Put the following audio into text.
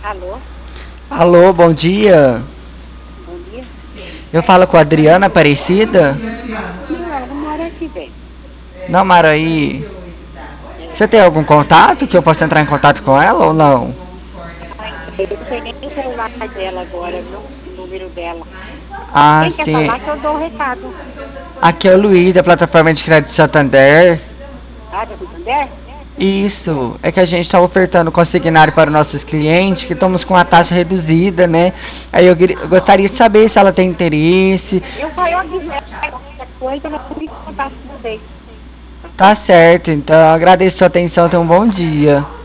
Alô, Alô, bom dia. bom dia. Eu falo com a Adriana Aparecida. Não, ela não mora aqui, bem. Não, Maraí. É. Você tem algum contato que eu possa entrar em contato com ela ou não? Ai, eu não sei nem o celular dela agora, viu? O número dela. Ah, Quem quer sim. falar que eu dou o recado? Aqui é o Luiz, da plataforma de crédito Santander. Ah, da Santander? Isso, é que a gente está ofertando consignário para os nossos clientes, que estamos com a taxa reduzida, né? Aí eu gostaria de saber se ela tem interesse. Eu avisei qualquer coisa, ela tem que contar com vocês. Tá Tá bom? certo, então eu agradeço a sua atenção, tenha um bom dia.